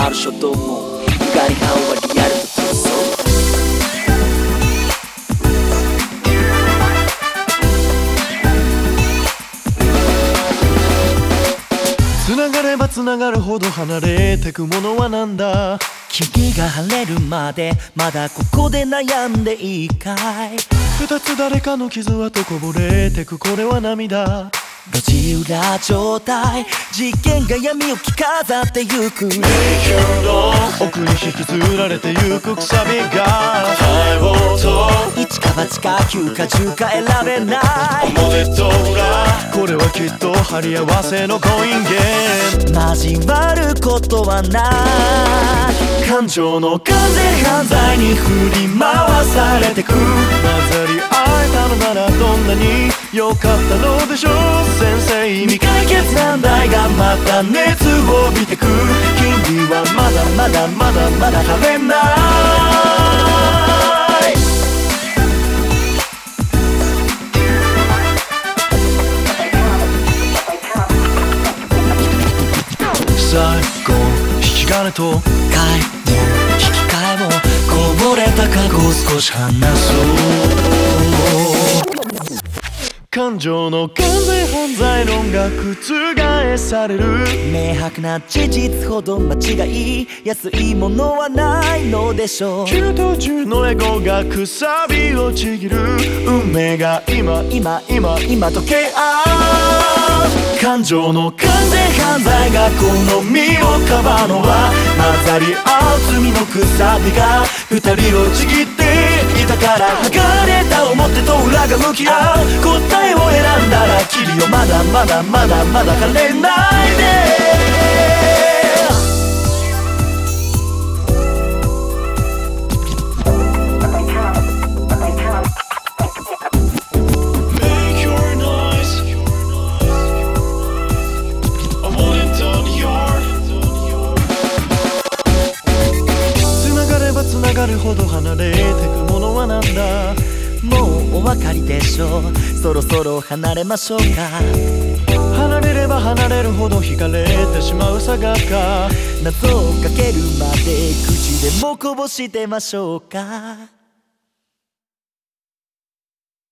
ある衝動もガリハはリアルと闘争繋がれば繋がるほど離れてくものはなんだ。 君が晴れるまでまだここで悩んでいいかい。 二つ誰かの傷跡こぼれてくこれは涙。 路地裏状態事件が闇を着飾ってゆく。 奥に引きずられてゆくくさびが一か八か九か十か選べない。 表と裏これはきっと張り合わせのコインゲーム。 交わることはない。 感情の完全犯罪に振り回されてく。混ざり合えたのならどんなに良かったのでしょう。先生未解決難題がまた熱を帯びてく。君はまだまだまだまだ晴れない。最後引き金と引き換えもこぼれた過去を少し話そう。 感情の完全犯罪論が覆される。 明白な事実ほど間違いやすいものはないのでしょう。 中途中のエゴがくさびをちぎる。運命が今溶け合う。感情の完全犯罪がこの身をかばうのは混ざり合う罪のくさびが二人をちぎっていたから剥がれた表と裏が向き合う。答えを選んだらキリよまだまだまだまだ枯れないで。繋がるほど離れてくものはなんだ。 もうお分かりでしょう。そろそろ離れましょうか。 離れれば離れるほど惹かれてしまう差がか。 謎をかけるまで口でもこぼしてましょうか。